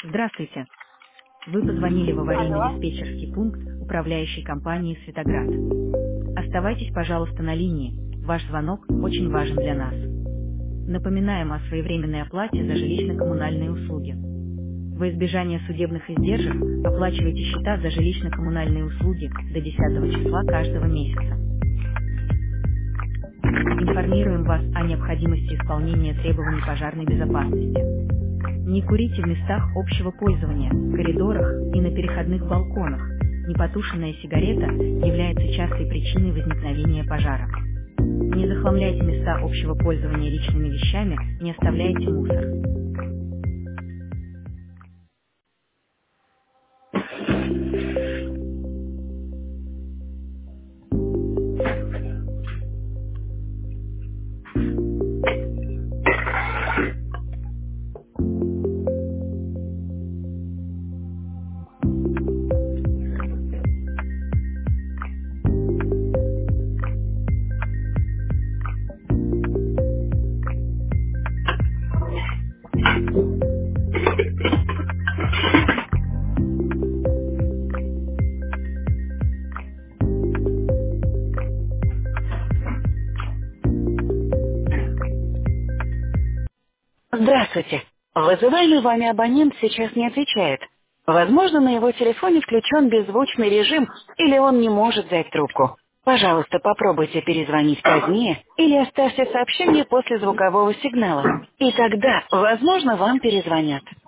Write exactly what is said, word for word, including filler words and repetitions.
Здравствуйте. Вы позвонили в Алло. аварийно-диспетчерский пункт управляющей компании «Светоград». Оставайтесь, пожалуйста, на линии. Ваш звонок очень важен для нас. Напоминаем о своевременной оплате за жилищно-коммунальные услуги. Во избежание судебных издержек оплачивайте счета за жилищно-коммунальные услуги до десятого числа каждого месяца. Информируем вас о необходимости исполнения требований пожарной безопасности. Не курите в местах общего пользования, коридорах и на переходных балконах. Непотушенная сигарета является частой причиной возникновения пожара. Не захламляйте места общего пользования личными вещами, не оставляйте мусор. Здравствуйте. Вызываемый вами абонент сейчас не отвечает. Возможно, на его телефоне включен беззвучный режим, или он не может взять трубку. Пожалуйста, попробуйте перезвонить позднее или оставьте сообщение после звукового сигнала. И тогда, возможно, вам перезвонят.